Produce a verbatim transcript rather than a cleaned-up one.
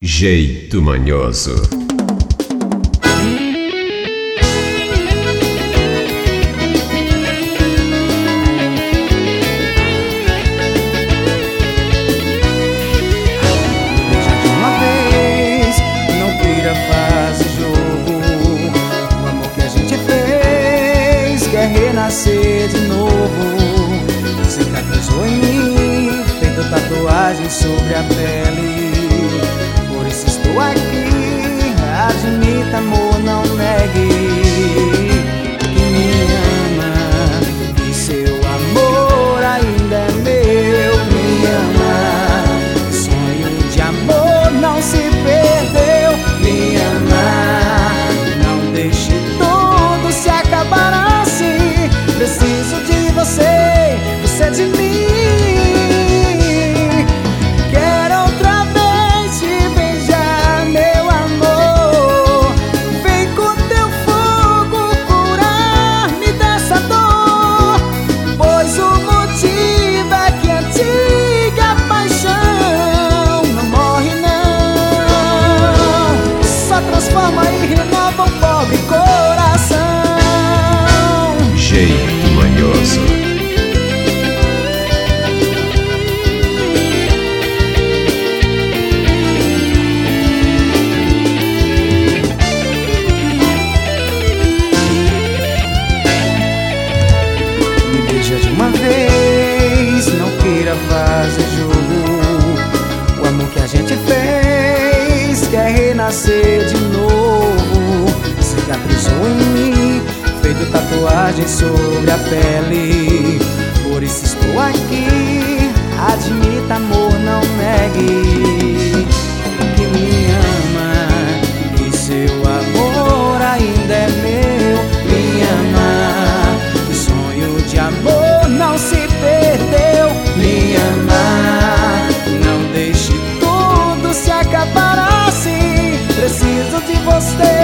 Jeito Manhoso. Renascer de novo, cicatrizou em mim, feito tatuagem sobre a pele. Por isso estou aqui, admita amor, não negue que me ama, que seu amor ainda é meu. Me ama, sonho de amor não se perdeu. Me ama, não deixe tudo se acabar assim. Preciso de você, você de mim. Quero outra vez te beijar, meu amor. Vem com teu fogo curar-me dessa dor, pois o motivo é que a antiga paixão não morre não, só transforma e renova um pobre coração. Jeito Manhoso. Me beija de uma vez, não queira fazer jogo. O amor que a gente fez quer renascer de novo. Cicatrizou em mim, feito tatuagem sobre a pele. Por isso estou aqui, admita amor, não negue que me ama, que seu amor ainda é meu. Me ama, que sonho de amor não se perdeu. Me ama, não deixe tudo se acabar assim. Preciso de você,